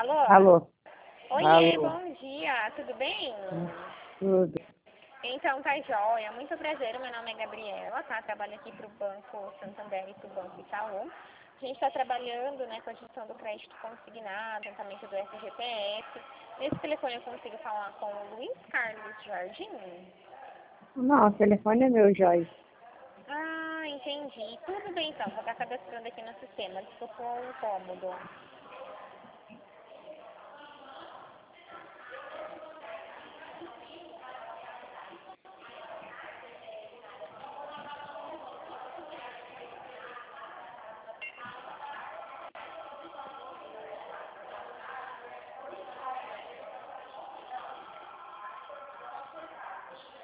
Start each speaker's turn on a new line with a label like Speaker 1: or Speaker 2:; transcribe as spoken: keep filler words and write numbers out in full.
Speaker 1: Alô?
Speaker 2: Alô?
Speaker 1: Oiê,
Speaker 2: Alô?
Speaker 1: bom dia, tudo bem?
Speaker 2: Tudo.
Speaker 1: Então, tá joia, muito prazer, meu nome é Gabriela, tá? Trabalho aqui pro Banco Santander e pro Banco Itaú. A gente está trabalhando, né, com a gestão do crédito consignado, tratamento do S G P S. Nesse telefone eu consigo falar com o Luiz Carlos Jardim?
Speaker 2: Não, o telefone é meu, Joyce.
Speaker 1: Ah, entendi. Tudo bem então, vou estar cadastrando aqui no sistema, desculpa o incômodo.